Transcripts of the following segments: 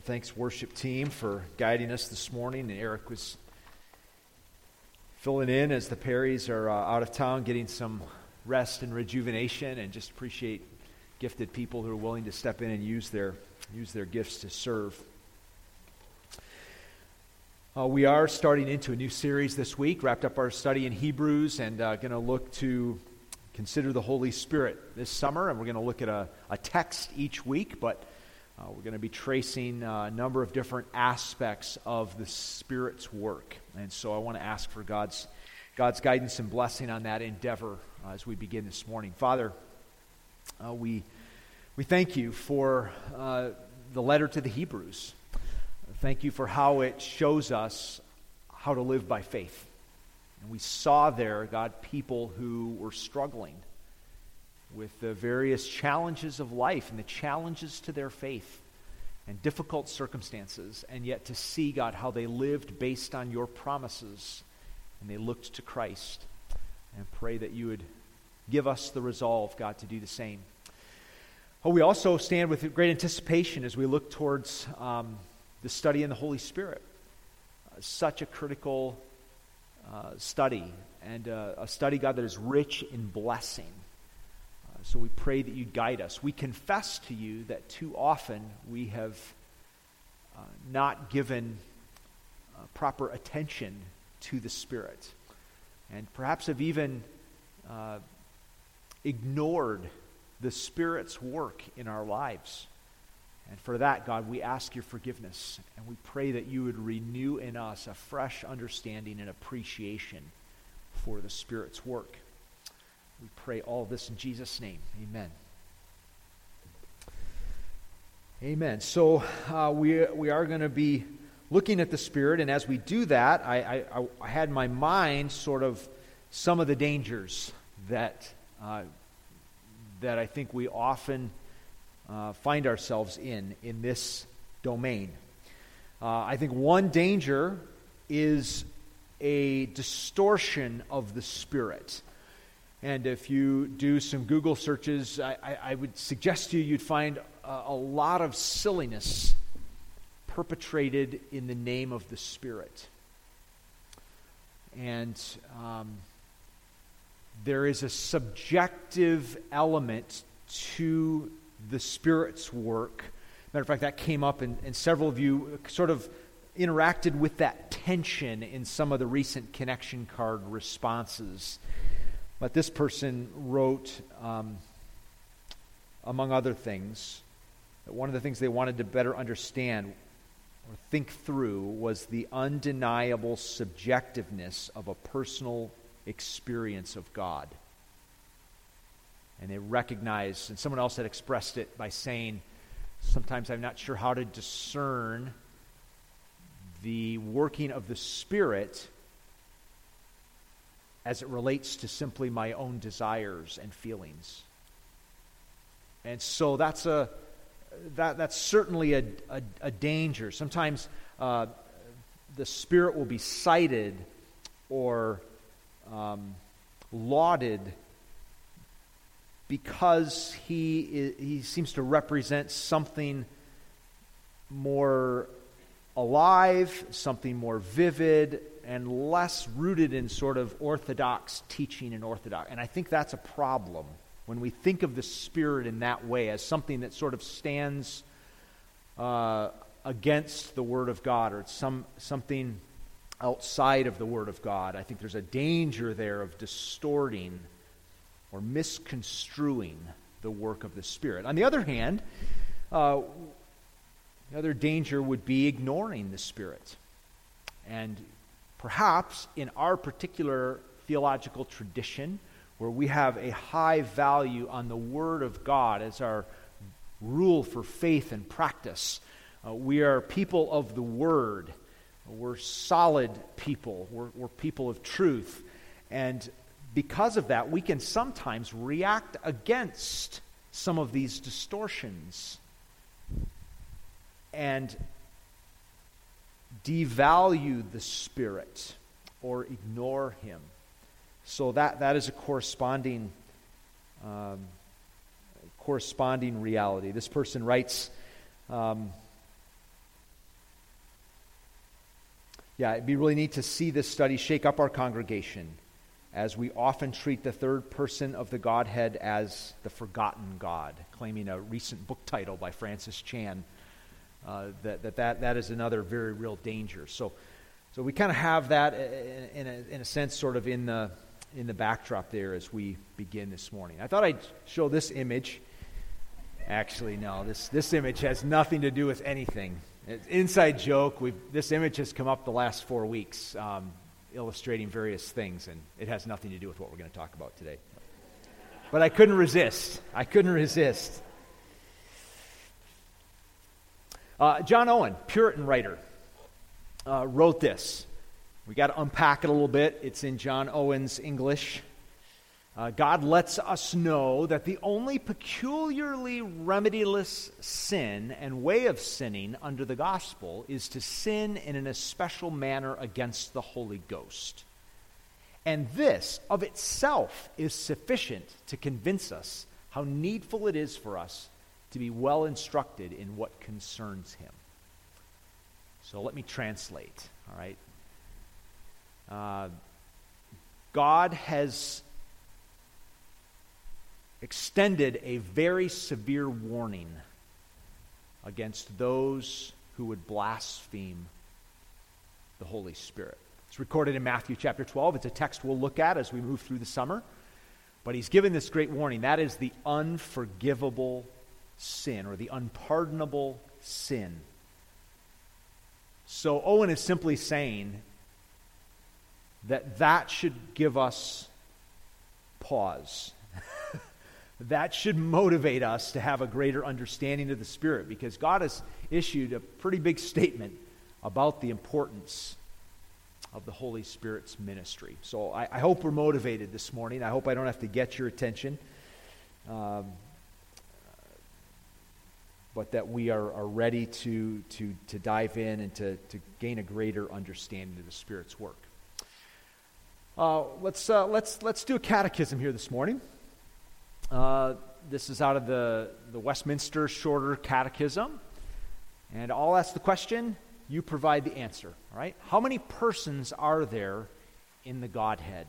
Thanks, worship team, for guiding us this morning. And Eric was filling in as the Perrys are out of town, getting some rest and rejuvenation, and just appreciate gifted people who are willing to step in and use their gifts to serve. We are starting into a new series this week. Wrapped up our study in Hebrews, and going to look to consider the Holy Spirit this summer. And we're going to look at a text each week, but we're going to be tracing a number of different aspects of the Spirit's work. And so I want to ask for God's guidance and blessing on that endeavor as we begin this morning. Father, we thank you for the letter to the Hebrews. Thank you for how it shows us how to live by faith. And we saw there, God, people who were struggling with the various challenges of life and the challenges to their faith and difficult circumstances, and yet to see, God, how they lived based on your promises, and they looked to Christ. And pray that you would give us the resolve, God, to do the same. We also stand with great anticipation as we look towards the study in the Holy Spirit. Such a critical study, and a study, God, that is rich in blessing. So we pray that you'd guide us. We confess to you that too often we have not given proper attention to the Spirit, and perhaps have even ignored the Spirit's work in our lives. And for that, God, we ask your forgiveness, and we pray that you would renew in us a fresh understanding and appreciation for the Spirit's work. We pray all this in Jesus' name. Amen. Amen. So we are going to be looking at the Spirit, and as we do that, I had in my mind sort of some of the dangers that I think we often find ourselves in this domain. I think one danger is a distortion of the Spirit. And if you do some Google searches, I would suggest to you you'd find a lot of silliness perpetrated in the name of the Spirit. And there is a subjective element to the Spirit's work. Matter of fact, that came up, and several of you sort of interacted with that tension in some of the recent connection card responses. But this person wrote, among other things, that one of the things they wanted to better understand or think through was the undeniable subjectiveness of a personal experience of God. And they recognized, and someone else had expressed it by saying, sometimes I'm not sure how to discern the working of the Spirit as it relates to simply my own desires and feelings. And so that's certainly a danger. Sometimes the Spirit will be cited or lauded because he seems to represent something more alive, something more vivid, and less rooted in sort of orthodox teaching and orthodox. And I think that's a problem when we think of the Spirit in that way, as something that sort of stands against the Word of God, or something outside of the Word of God. I think there's a danger there of distorting or misconstruing the work of the Spirit. On the other hand, the other danger would be ignoring the Spirit. And perhaps in our particular theological tradition, where we have a high value on the Word of God as our rule for faith and practice, we are people of the Word. We're solid people. We're people of truth. And because of that, we can sometimes react against some of these distortions and devalue the Spirit or ignore Him. So that is a corresponding reality. This person writes, it'd be really neat to see this study shake up our congregation, as we often treat the third person of the Godhead as the forgotten God, claiming a recent book title by Francis Chan. That is another very real danger. So we kind of have that in a sense, sort of in the backdrop there as we begin this morning. I thought I'd show this image. Actually, no, this image has nothing to do with anything. It's an inside joke. This image has come up the last 4 weeks, illustrating various things, and it has nothing to do with what we're going to talk about today. But I couldn't resist. John Owen, Puritan writer, wrote this. We got to unpack it a little bit. It's in John Owen's English. God lets us know that the only peculiarly remediless sin and way of sinning under the gospel is to sin in an especial manner against the Holy Ghost. And this of itself is sufficient to convince us how needful it is for us to be well instructed in what concerns him. So let me translate, all right? God has extended a very severe warning against those who would blaspheme the Holy Spirit. It's recorded in Matthew chapter 12. It's a text we'll look at as we move through the summer. But he's given this great warning. That is the unforgivable sin, or the unpardonable sin. So Owen is simply saying that should give us pause. That should motivate us to have a greater understanding of the Spirit, because God has issued a pretty big statement about the importance of the Holy Spirit's ministry. So I hope we're motivated this morning. I hope I don't have to get your attention, but that we are ready to dive in and to gain a greater understanding of the Spirit's work. Let's do a catechism here this morning. This is out of the Westminster Shorter Catechism. And I'll ask the question, you provide the answer. All right? How many persons are there in the Godhead?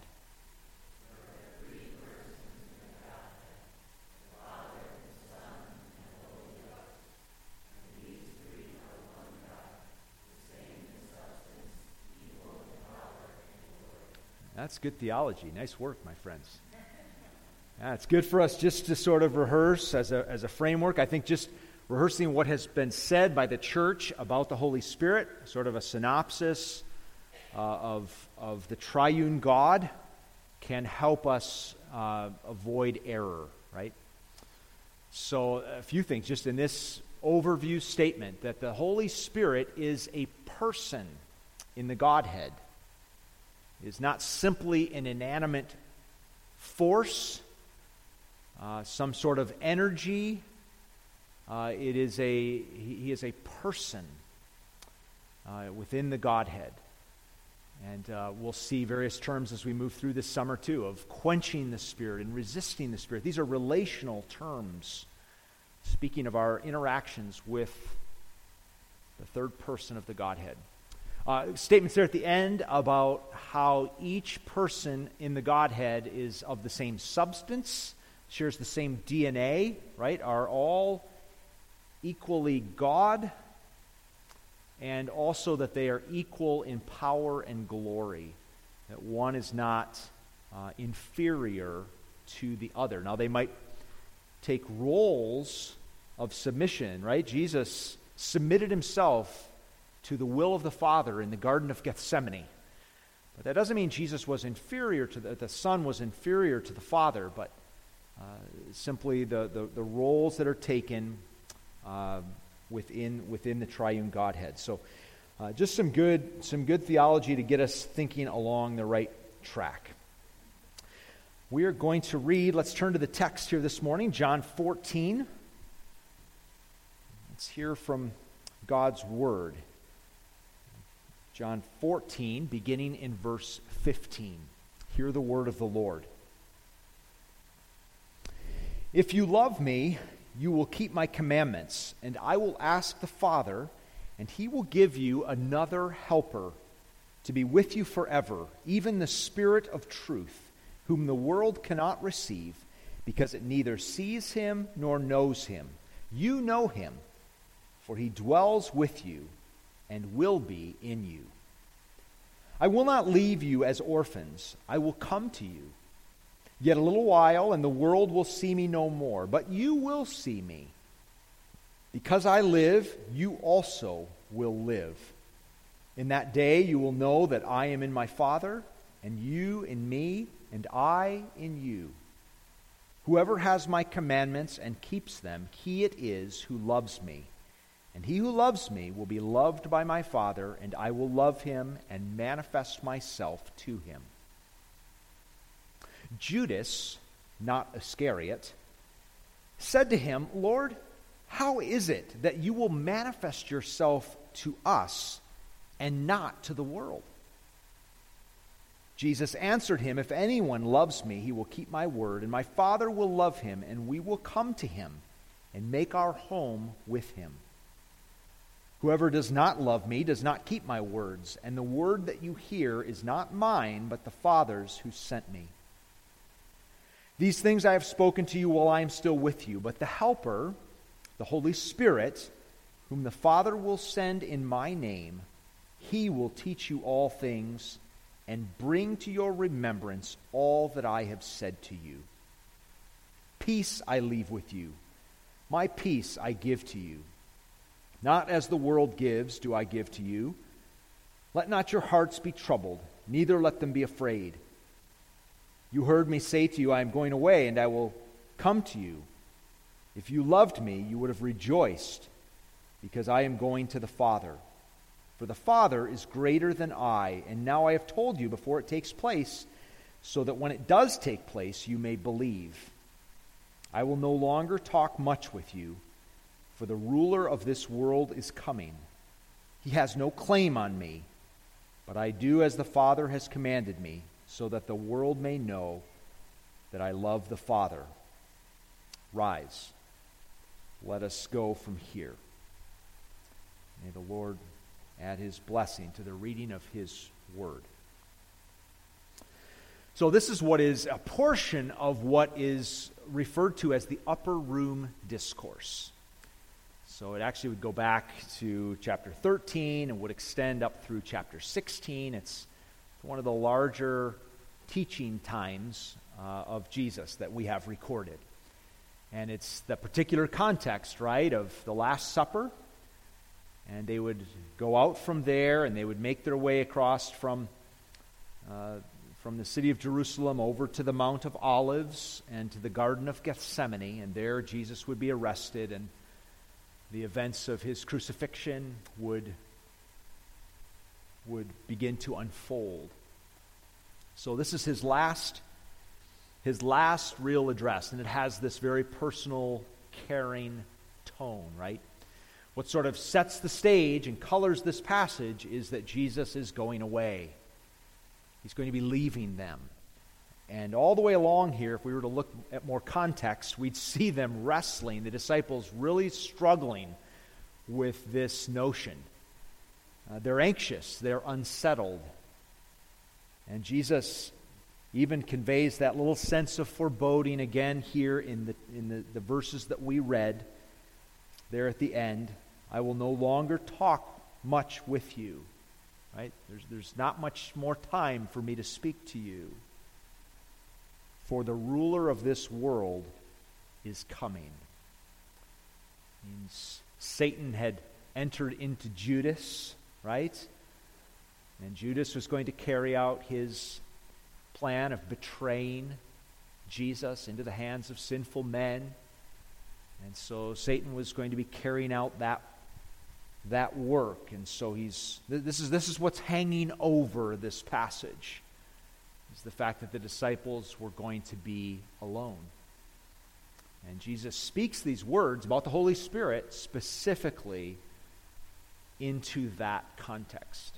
That's good theology. Nice work, my friends. Yeah, it's good for us just to sort of rehearse as a framework. I think just rehearsing what has been said by the church about the Holy Spirit, sort of a synopsis of the triune God, can help us avoid error, right? So a few things just in this overview statement, that the Holy Spirit is a person in the Godhead. It is not simply an inanimate force, some sort of energy. He is a person within the Godhead. And we'll see various terms as we move through this summer too, of quenching the Spirit and resisting the Spirit. These are relational terms, speaking of our interactions with the third person of the Godhead. Statements there at the end about how each person in the Godhead is of the same substance, shares the same DNA, right? Are all equally God, and also that they are equal in power and glory, that one is not inferior to the other. Now, they might take roles of submission, right? Jesus submitted himself to the will of the Father in the Garden of Gethsemane. But that doesn't mean Jesus was inferior to the Son was inferior to the Father, but simply the roles that are taken within the triune Godhead. So just some good theology to get us thinking along the right track. We are going to read, let's turn to the text here this morning, John 14. Let's hear from God's Word. John 14, beginning in verse 15. Hear the word of the Lord. If you love me, you will keep my commandments, and I will ask the Father, and he will give you another helper to be with you forever, even the Spirit of truth, whom the world cannot receive, because it neither sees him nor knows him. You know him, for he dwells with you and will be in you. I will not leave you as orphans. I will come to you. Yet a little while, and the world will see me no more, but you will see me. Because I live, you also will live. In that day you will know that I am in my Father, and you in me, and I in you. Whoever has my commandments and keeps them, he it is who loves me. And he who loves me will be loved by my Father, and I will love him and manifest myself to him. Judas, not Iscariot, said to him, Lord, how is it that you will manifest yourself to us and not to the world? Jesus answered him, if anyone loves me, he will keep my word, and my Father will love him, and we will come to him and make our home with him. Whoever does not love me does not keep my words, and the word that you hear is not mine, but the Father's who sent me. These things I have spoken to you while I am still with you, but the Helper, the Holy Spirit, whom the Father will send in my name, he will teach you all things and bring to your remembrance all that I have said to you. Peace I leave with you. My peace I give to you. Not as the world gives do I give to you. Let not your hearts be troubled, neither let them be afraid. You heard me say to you, I am going away, and I will come to you. If you loved me, you would have rejoiced, because I am going to the Father. For the Father is greater than I, and now I have told you before it takes place, so that when it does take place, you may believe. I will no longer talk much with you, for the ruler of this world is coming. He has no claim on me, but I do as the Father has commanded me, so that the world may know that I love the Father. Rise, let us go from here. May the Lord add his blessing to the reading of his word. So this is what is a portion of what is referred to as the upper room discourse. So it actually would go back to chapter 13 and would extend up through chapter 16. It's one of the larger teaching times of Jesus that we have recorded. And it's the particular context, right, of the Last Supper. And they would go out from there, and they would make their way across from the city of Jerusalem over to the Mount of Olives and to the Garden of Gethsemane. And there Jesus would be arrested, and the events of his crucifixion would begin to unfold. So this is his last real address, and it has this very personal, caring tone, right? What sort of sets the stage and colors this passage is that Jesus is going away. He's going to be leaving them. And all the way along here, if we were to look at more context, we'd see them wrestling, the disciples really struggling with this notion. They're anxious, they're unsettled. And Jesus even conveys that little sense of foreboding again here in the verses that we read there at the end. I will no longer talk much with you. Right? There's not much more time for me to speak to you. For the ruler of this world is coming. Means Satan had entered into Judas, right? And Judas was going to carry out his plan of betraying Jesus into the hands of sinful men. And so Satan was going to be carrying out that work. And so this is what's hanging over this passage, is the fact that the disciples were going to be alone. And Jesus speaks these words about the Holy Spirit specifically into that context.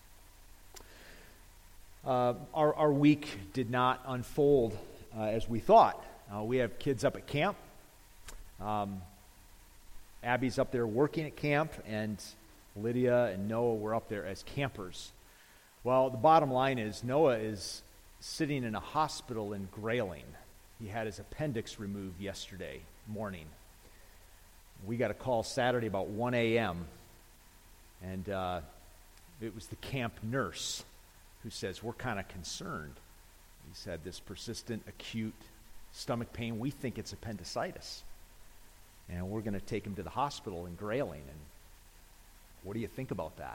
Our week did not unfold as we thought. We have kids up at camp. Abby's up there working at camp, and Lydia and Noah were up there as campers. Well, the bottom line is Noah is sitting in a hospital in Grayling. He had his appendix removed yesterday morning. We got a call Saturday about 1 a.m., and it was the camp nurse who says, we're kind of concerned. He said this persistent, acute stomach pain, we think it's appendicitis. And we're going to take him to the hospital in Grayling. And what do you think about that?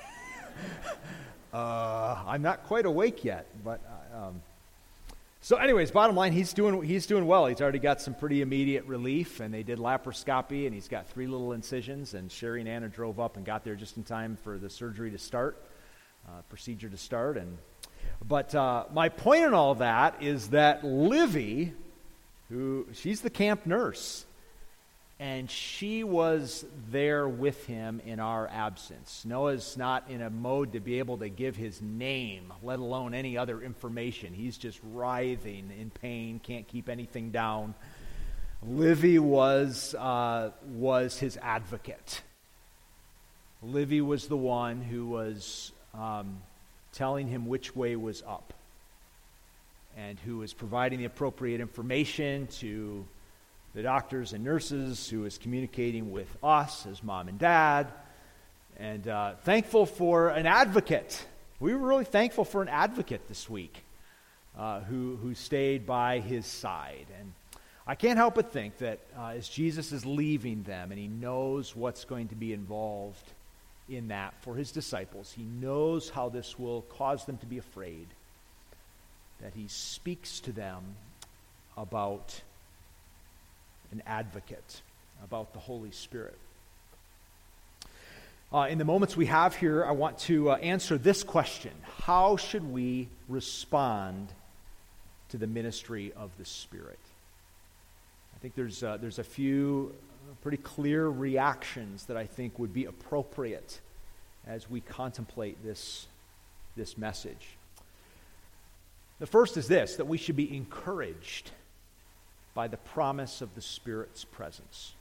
I'm not quite awake yet, but so anyways, bottom line, he's doing well. He's already got some pretty immediate relief, and they did laparoscopy, and he's got 3 little incisions, and Sherry and Anna drove up and got there just in time for the surgery to start, procedure to start. But my point in all that is that Livy, she's the camp nurse, and she was there with him in our absence. Noah's not in a mode to be able to give his name, let alone any other information. He's just writhing in pain, can't keep anything down. Livy was his advocate. Livy was the one who was telling him which way was up, and who was providing the appropriate information to the doctors and nurses, who was communicating with us as mom and dad, and thankful for an advocate. We were really thankful for an advocate this week who stayed by his side. And I can't help but think that as Jesus is leaving them, and he knows what's going to be involved in that for his disciples, he knows how this will cause them to be afraid, that he speaks to them about an advocate, about the Holy Spirit. In the moments we have here, I want to answer this question: how should we respond to the ministry of the Spirit? I think there's a few pretty clear reactions that I think would be appropriate as we contemplate this message. The first is this: that we should be encouraged by the promise of the Spirit's presence.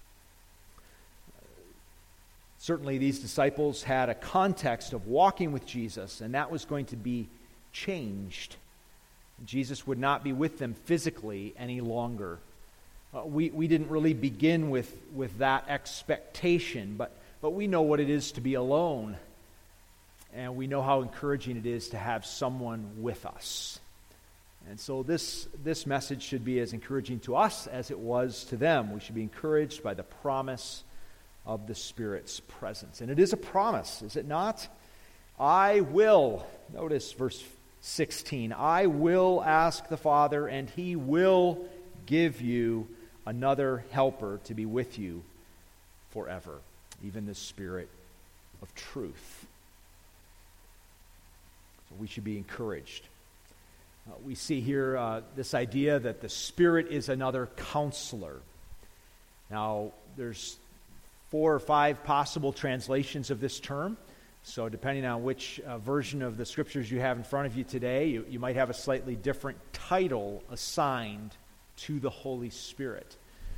Certainly these disciples had a context of walking with Jesus, and that was going to be changed. Jesus would not be with them physically any longer. We didn't really begin with that expectation, but we know what it is to be alone, and we know how encouraging it is to have someone with us. And so this message should be as encouraging to us as it was to them. We should be encouraged by the promise of the Spirit's presence. And it is a promise, is it not? I will, notice verse 16, I will ask the Father, and he will give you another helper to be with you forever, even the Spirit of truth. So we should be encouraged. We see here this idea that the Spirit is another counselor. Now, there's 4 or 5 possible translations of this term. So depending on which version of the Scriptures you have in front of you today, you might have a slightly different title assigned to the Holy Spirit.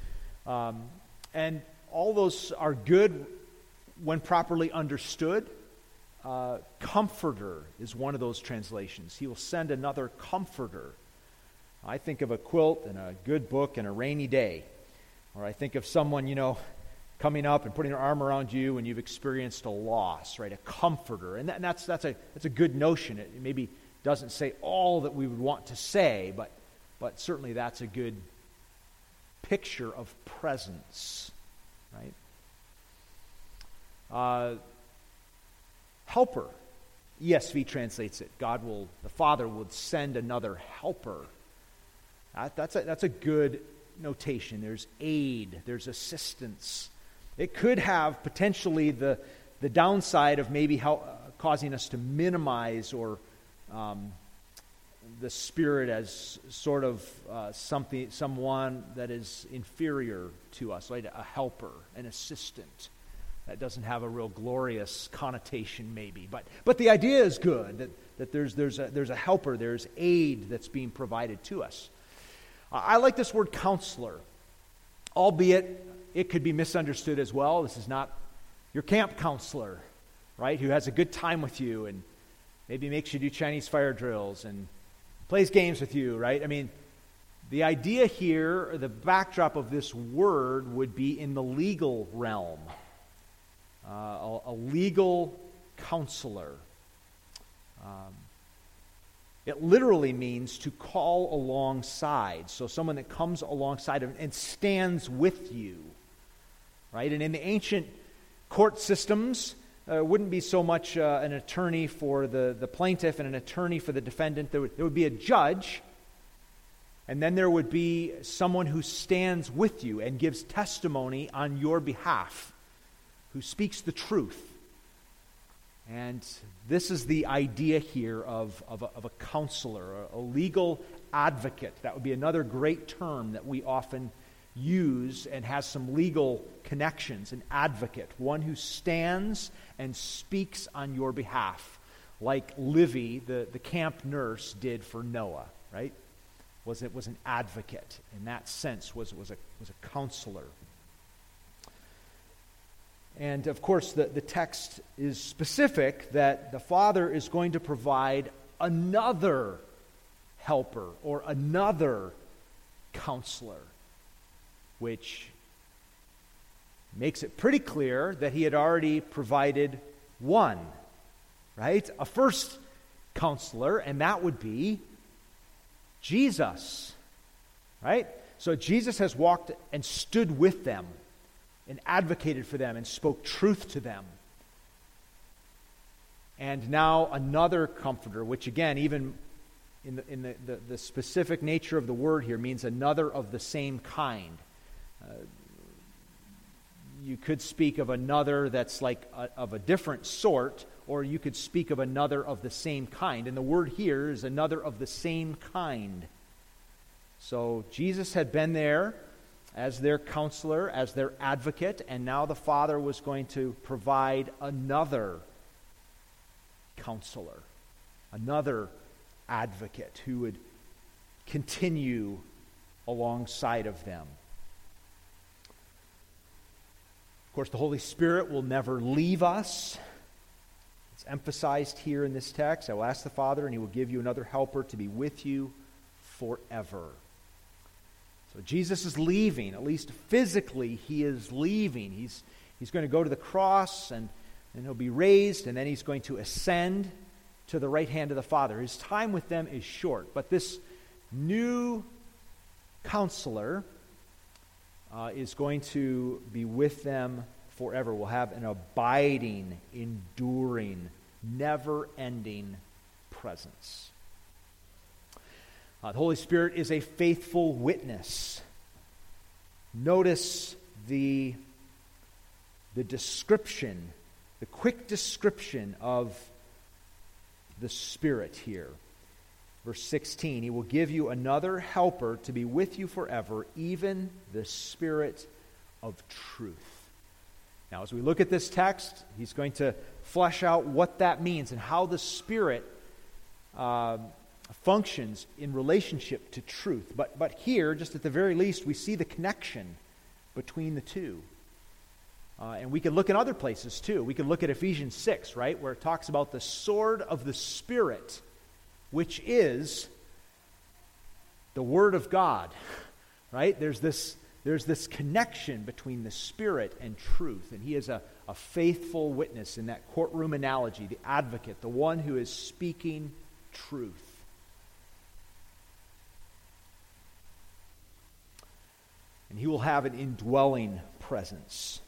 And all those are good when properly understood. Comforter is one of those translations. He will send another comforter. I think of a quilt and a good book and a rainy day. Or I think of someone, coming up and putting their arm around you when you've experienced a loss, right? A comforter. And that's a good notion. It maybe doesn't say all that we would want to say, but certainly that's a good picture of presence, right? Helper, ESV translates it. The Father would send another helper. That's a good notation. There's aid, there's assistance. It could have potentially the downside of maybe causing us to minimize or the Spirit as sort of someone that is inferior to us, like a helper, an assistant. That doesn't have a real glorious connotation, maybe, but the idea is good that there's a helper, there's aid that's being provided to us. I like this word counselor, albeit it could be misunderstood as well. This is not your camp counselor, right? Who has a good time with you and maybe makes you do Chinese fire drills and plays games with you, right? I mean, the idea here, the backdrop of this word would be in the legal realm. A legal counselor. It literally means to call alongside. So someone that comes alongside and stands with you. Right? And in the ancient court systems, wouldn't be so much an attorney for the plaintiff and an attorney for the defendant. There would be a judge, and then there would be someone who stands with you and gives testimony on your behalf, who speaks the truth. And this is the idea here of a counselor, a legal advocate. That would be another great term that we often use and has some legal connections. An advocate, one who stands and speaks on your behalf, like Livy, the camp nurse, did for Noah, right? Was an advocate in that sense, was a counselor. And of course, the text is specific that the Father is going to provide another helper or another counselor, which makes it pretty clear that he had already provided one, right? A first counselor, and that would be Jesus, right? So Jesus has walked and stood with them and advocated for them and spoke truth to them. And now another comforter, which again, even in the specific nature of the word here, means another of the same kind. You could speak of another that's like of a different sort, or you could speak of another of the same kind. And the word here is another of the same kind. So Jesus had been there as their counselor, as their advocate, and now the Father was going to provide another counselor, another advocate who would continue alongside of them. Of course, the Holy Spirit will never leave us. It's emphasized here in this text. I will ask the Father, and He will give you another helper to be with you forever. So Jesus is leaving, at least physically He is leaving. He's going to go to the cross, and He'll be raised, and then He's going to ascend to the right hand of the Father. His time with them is short, but this new counselor is going to be with them forever. Will have an abiding, enduring, never-ending presence. The Holy Spirit is a faithful witness. Notice the description, the quick description of the Spirit here. Verse 16, He will give you another helper to be with you forever, even the Spirit of truth. Now, as we look at this text, He's going to flesh out what that means and how the Spirit functions in relationship to truth. But here, just at the very least, we see the connection between the two. And we can look in other places too. We can look at Ephesians 6, right, where it talks about the sword of the Spirit, which is the Word of God, right? There's this connection between the Spirit and truth, and He is a faithful witness in that courtroom analogy, the advocate, the one who is speaking truth. And He will have an indwelling presence.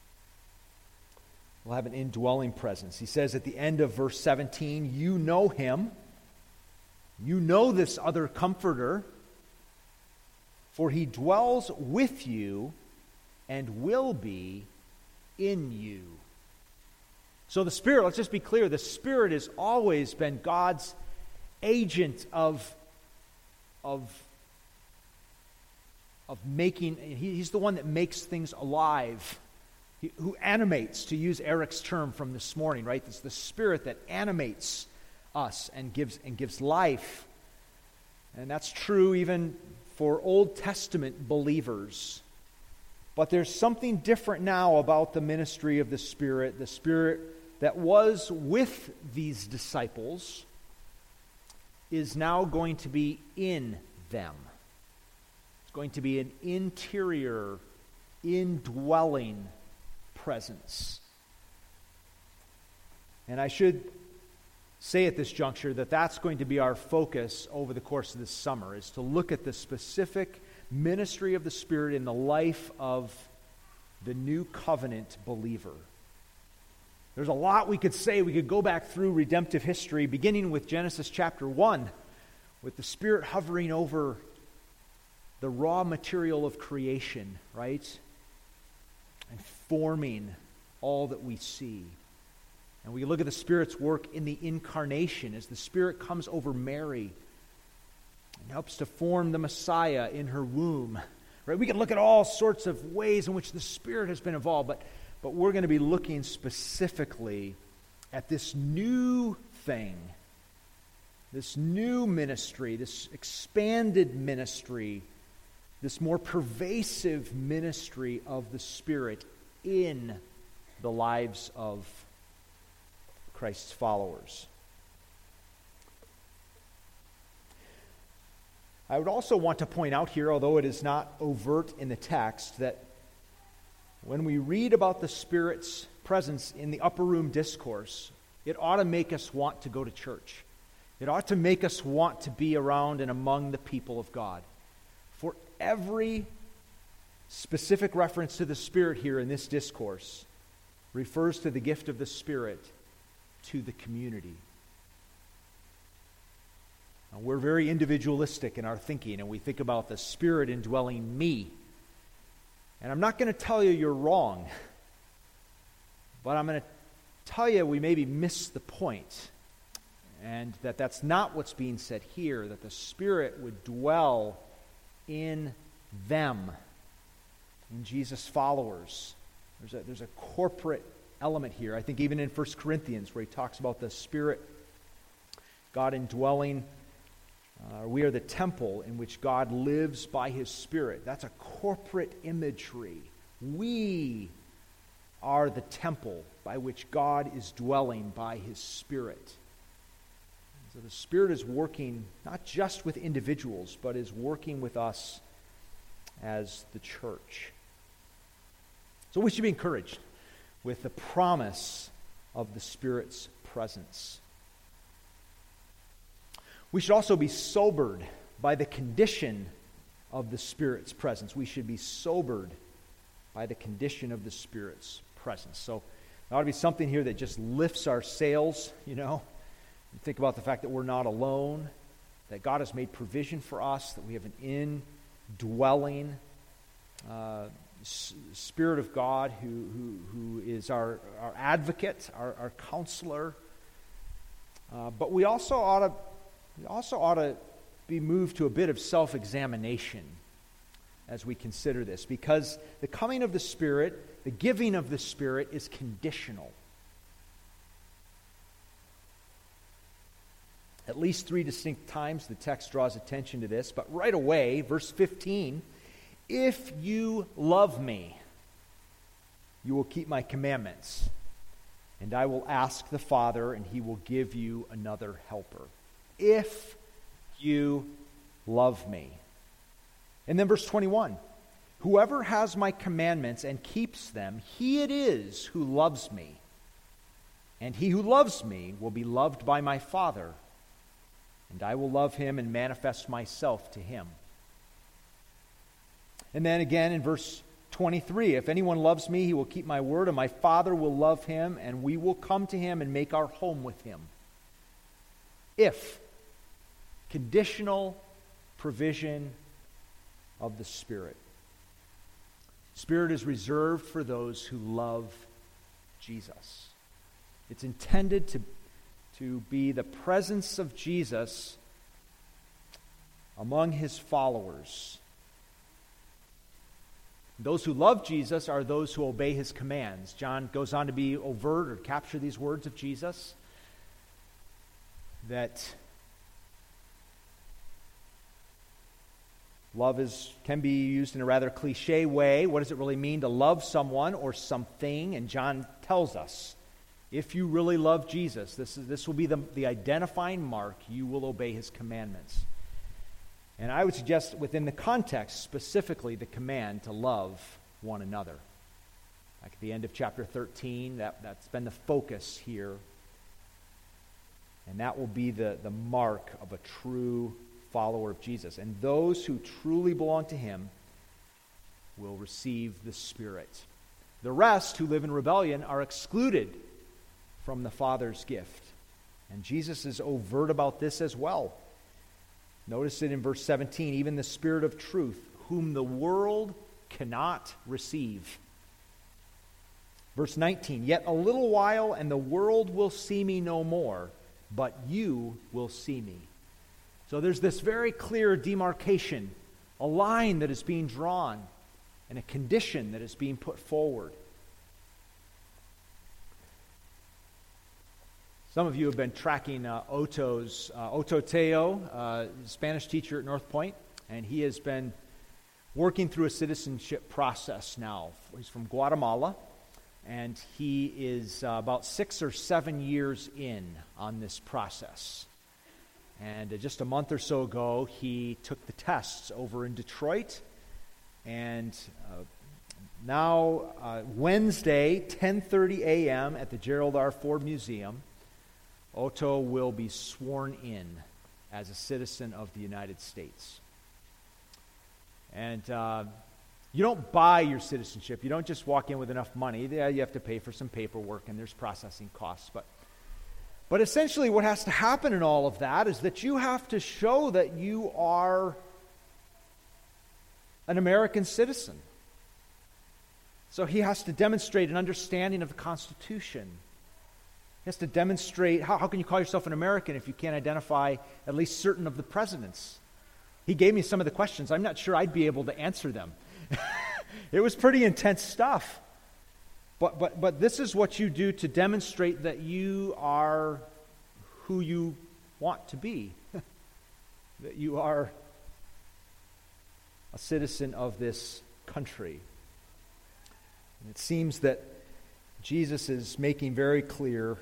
Will have an indwelling presence. He says at the end of verse 17, you know Him. You know this other comforter, for He dwells with you and will be in you. So the Spirit, let's just be clear, the Spirit has always been God's agent of making. He's the one that makes things alive, who animates, to use Eric's term from this morning, right? It's the Spirit that animates us and gives life. And that's true even for Old Testament believers. But there's something different now about the ministry of the Spirit that was with these disciples is now going to be in them. It's going to be an interior, indwelling presence. And I should say at this juncture that that's going to be our focus over the course of this summer, is to look at the specific ministry of the Spirit in the life of the new covenant believer. There's a lot we could say. We could go back through redemptive history, beginning with Genesis chapter 1, with the Spirit hovering over the raw material of creation, right? And forming all that we see. And we look at the Spirit's work in the incarnation as the Spirit comes over Mary and helps to form the Messiah in her womb. Right? We can look at all sorts of ways in which the Spirit has been involved, but we're going to be looking specifically at this new thing, this new ministry, this expanded ministry, this more pervasive ministry of the Spirit in the lives of Christ's followers. I would also want to point out here, although it is not overt in the text, that when we read about the Spirit's presence in the upper room discourse, it ought to make us want to go to church. It ought to make us want to be around and among the people of God. For every specific reference to the Spirit here in this discourse refers to the gift of the Spirit to the community. Now, we're very individualistic in our thinking, and we think about the Spirit indwelling me. And I'm not going to tell you you're wrong, but I'm going to tell you we maybe missed the point, and that's not what's being said here, that the Spirit would dwell in them, in Jesus' followers. There's a corporate element here. I think even in 1 Corinthians, where he talks about the Spirit, God indwelling, we are the temple in which God lives by his Spirit. That's a corporate imagery. We are the temple by which God is dwelling by his Spirit. So the Spirit is working not just with individuals, but is working with us as the church. So we should be encouraged with the promise of the Spirit's presence. We should also be sobered by the condition of the Spirit's presence. We should be sobered by the condition of the Spirit's presence. So there ought to be something here that just lifts our sails, you know. And think about the fact that we're not alone, that God has made provision for us, that we have an indwelling Spirit of God who is our advocate, our counselor. But we also ought to be moved to a bit of self-examination as we consider this, because the coming of the Spirit, the giving of the Spirit, is conditional. At least 3 distinct times the text draws attention to this, but right away, verse 15, if you love me, you will keep my commandments, and I will ask the Father, and he will give you another helper. If you love me. And then verse 21, whoever has my commandments and keeps them, he it is who loves me. And he who loves me will be loved by my Father, and I will love him and manifest myself to him. And then again in verse 23, if anyone loves me, he will keep my word, and my Father will love him, and we will come to him and make our home with him. If. Conditional provision of the Spirit. Spirit is reserved for those who love Jesus. It's intended to be the presence of Jesus among his followers. Those who love Jesus are those who obey his commands. John goes on to be overt or capture these words of Jesus, that love can be used in a rather cliche way. What does it really mean to love someone or something? And John tells us If you really love Jesus, this will be the identifying mark. You will obey his commandments. And I would suggest within the context, specifically the command to love one another. Like at the end of chapter 13, that's been the focus here. And that will be the mark of a true follower of Jesus. And those who truly belong to him will receive the Spirit. The rest who live in rebellion are excluded from the Father's gift. And Jesus is overt about this as well. Notice it in verse 17, even the Spirit of truth, whom the world cannot receive. Verse 19, yet a little while and the world will see me no more, but you will see me. So there's this very clear demarcation, a line that is being drawn, and a condition that is being put forward. Some of you have been tracking Otto Teo, Spanish teacher at North Point, and he has been working through a citizenship process now. He's from Guatemala, and he is about 6 or 7 years in on this process. And just a month or so ago, he took the tests over in Detroit, and now Wednesday, 10:30 a.m. at the Gerald R. Ford Museum, Otto will be sworn in as a citizen of the United States. And you don't buy your citizenship. You don't just walk in with enough money. Yeah, you have to pay for some paperwork, and there's processing costs. But essentially what has to happen in all of that is that you have to show that you are an American citizen. So he has to demonstrate an understanding of the Constitution. He has to demonstrate, how can you call yourself an American if you can't identify at least certain of the presidents? He gave me some of the questions. I'm not sure I'd be able to answer them. It was pretty intense stuff. But this is what you do to demonstrate that you are who you want to be. That you are a citizen of this country. And it seems that Jesus is making very clear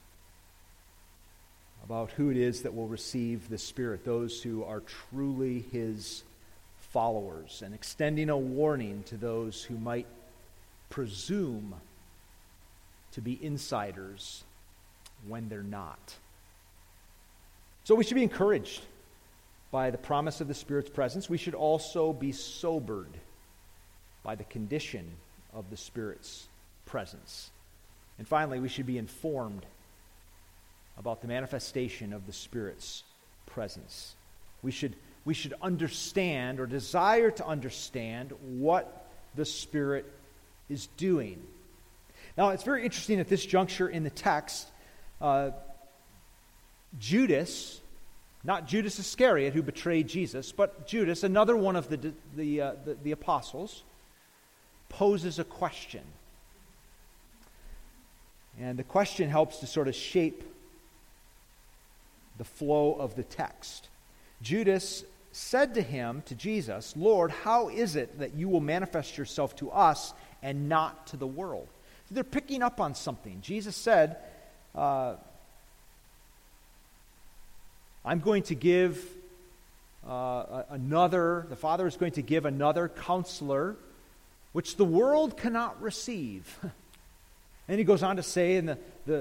about who it is that will receive the Spirit, those who are truly his followers, and extending a warning to those who might presume to be insiders when they're not. So we should be encouraged by the promise of the Spirit's presence. We should also be sobered by the condition of the Spirit's presence. And finally, we should be informed about the manifestation of the Spirit's presence. We should understand or desire to understand what the Spirit is doing. Now, it's very interesting at this juncture in the text, Judas, not Judas Iscariot who betrayed Jesus, but Judas, another one of the apostles, poses a question. And the question helps to sort of shape the flow of the text. Judas said to Jesus, Lord, how is it that you will manifest yourself to us and not to the world? So they're picking up on something. Jesus said, I'm going to give the Father is going to give another counselor, which the world cannot receive. And he goes on to say, and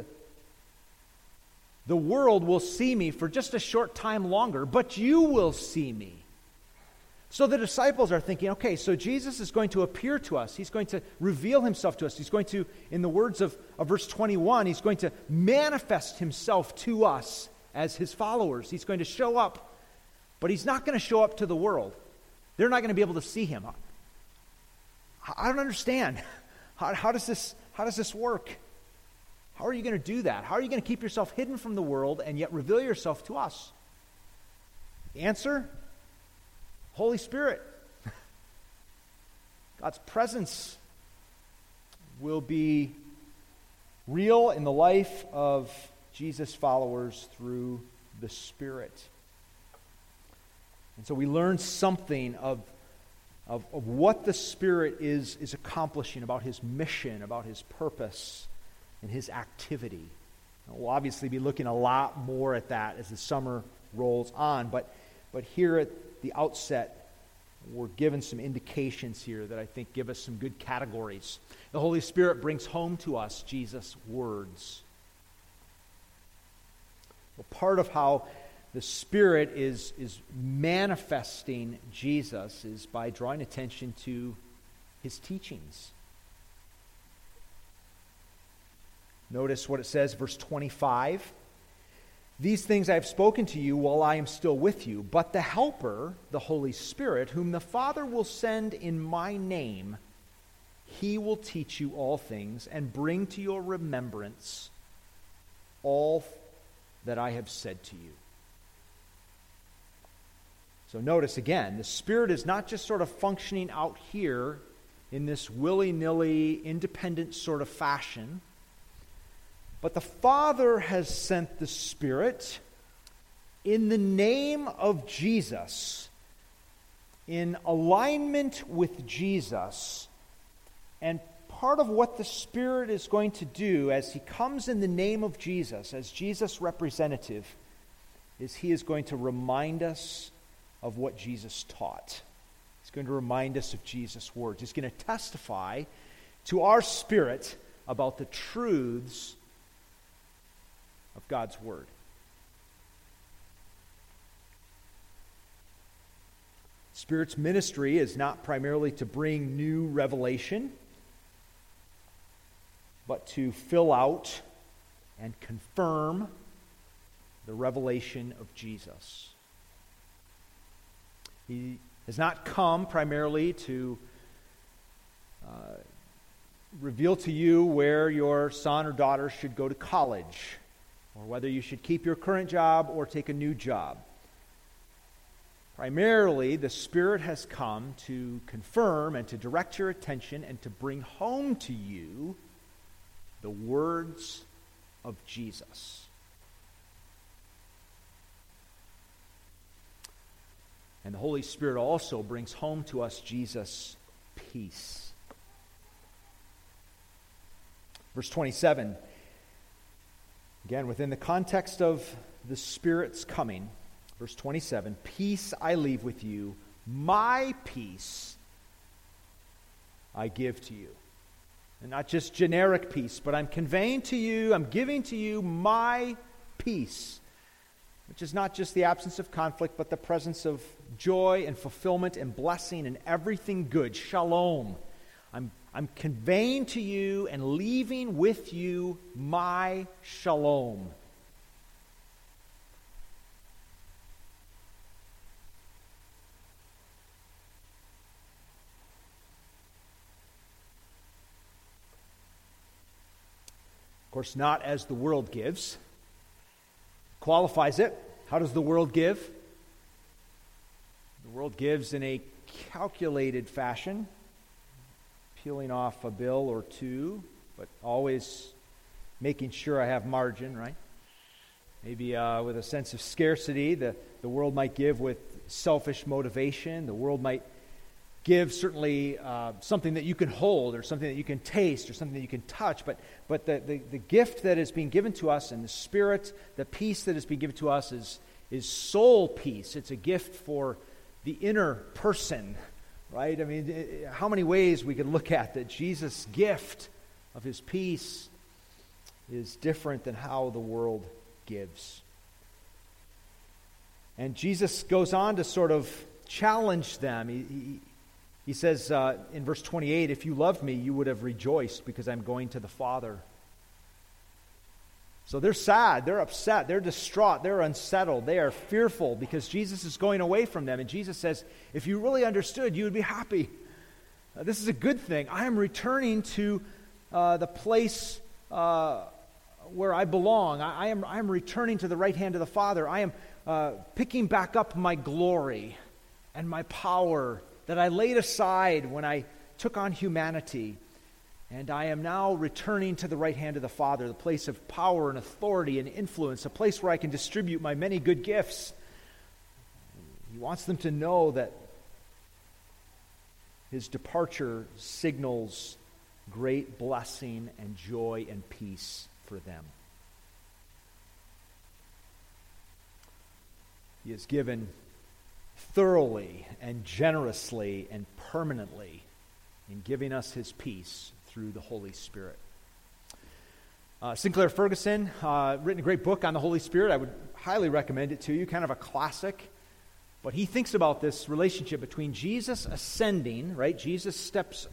the world will see me for just a short time longer, but you will see me. So the disciples are thinking, okay, so Jesus is going to appear to us. He's going to reveal himself to us. He's going to, in the words of verse 21, he's going to manifest himself to us as his followers. He's going to show up, but he's not going to show up to the world. They're not going to be able to see him. I don't understand. How does this work? How are you going to do that? How are you going to keep yourself hidden from the world and yet reveal yourself to us? The answer? Holy Spirit. God's presence will be real in the life of Jesus' followers through the Spirit. And so we learn something of what the Spirit is accomplishing, about his mission, about his purpose and his activity. We'll obviously be looking a lot more at that as the summer rolls on, but here at the outset, we're given some indications here that I think give us some good categories. The Holy Spirit brings home to us Jesus' words. Well, part of how the Spirit is manifesting Jesus is by drawing attention to his teachings. Notice what it says, verse 25. These things I have spoken to you while I am still with you, but the Helper, the Holy Spirit, whom the Father will send in my name, he will teach you all things and bring to your remembrance all that I have said to you. So notice again, the Spirit is not just sort of functioning out here in this willy-nilly, independent sort of fashion, but the Father has sent the Spirit in the name of Jesus, in alignment with Jesus. And part of what the Spirit is going to do as he comes in the name of Jesus, as Jesus' representative, is he is going to remind us of what Jesus taught. He's going to remind us of Jesus' words. He's going to testify to our spirit about the truths of God's Word. Spirit's ministry is not primarily to bring new revelation, but to fill out and confirm the revelation of Jesus. He has not come primarily to reveal to you where your son or daughter should go to college, or whether you should keep your current job or take a new job. Primarily, the Spirit has come to confirm and to direct your attention and to bring home to you the words of Jesus. And the Holy Spirit also brings home to us Jesus' peace. Verse 27, again, within the context of the Spirit's coming, verse 27, peace I leave with you, my peace I give to you. And not just generic peace, but I'm conveying to you, I'm giving to you my peace, which is not just the absence of conflict, but the presence of joy and fulfillment and blessing and everything good. Shalom. I'm conveying to you and leaving with you my shalom. Of course, not as the world gives. Qualifies it. How does the world give? The world gives in a calculated fashion, peeling off a bill or two, but always making sure I have margin, right? Maybe with a sense of scarcity, the world might give with selfish motivation. The world might give certainly something that you can hold or something that you can taste or something that you can touch, but the gift that is being given to us and the Spirit, the peace that is being given to us is soul peace. It's a gift for the inner person, right? I mean, how many ways we could look at that Jesus' gift of his peace is different than how the world gives. And Jesus goes on to sort of challenge them. He says in verse 28, if you loved me, you would have rejoiced because I'm going to the Father. So they're sad, they're upset, they're distraught, they're unsettled, they are fearful because Jesus is going away from them. And Jesus says, if you really understood, you would be happy. This is a good thing. I am returning to the place where I belong. I am returning to the right hand of the Father. I am picking back up my glory and my power that I laid aside when I took on humanity. And I am now returning to the right hand of the Father, the place of power and authority and influence, a place where I can distribute my many good gifts. He wants them to know that his departure signals great blessing and joy and peace for them. He has given thoroughly and generously and permanently in giving us his peace through the Holy Spirit. Sinclair Ferguson written a great book on the Holy Spirit. I would highly recommend it to you, kind of a classic. But he thinks about this relationship between Jesus ascending, right? Jesus steps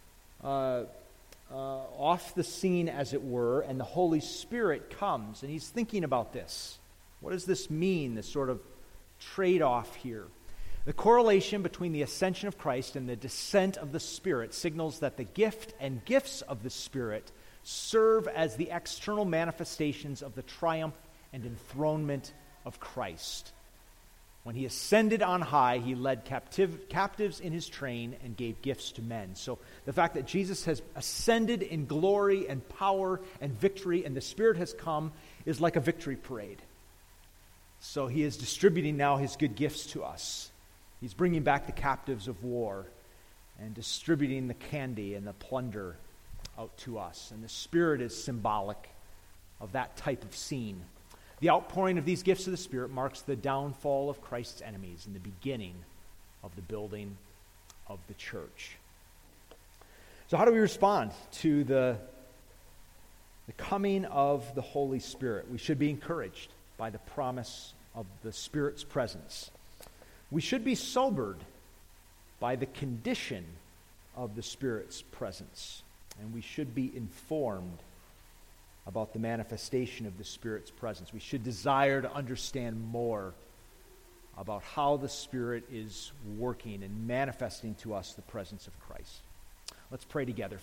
off the scene, as it were, and the Holy Spirit comes. And he's thinking about this. What does this mean, this sort of trade-off here? The correlation between the ascension of Christ and the descent of the Spirit signals that the gift and gifts of the Spirit serve as the external manifestations of the triumph and enthronement of Christ. When he ascended on high, he led captives in his train and gave gifts to men. So the fact that Jesus has ascended in glory and power and victory, and the Spirit has come, is like a victory parade. So he is distributing now his good gifts to us. He's bringing back the captives of war and distributing the candy and the plunder out to us. And the Spirit is symbolic of that type of scene. The outpouring of these gifts of the Spirit marks the downfall of Christ's enemies and the beginning of the building of the church. So how do we respond to the coming of the Holy Spirit? We should be encouraged by the promise of the Spirit's presence. We should be sobered by the condition of the Spirit's presence. And we should be informed about the manifestation of the Spirit's presence. We should desire to understand more about how the Spirit is working and manifesting to us the presence of Christ. Let's pray together.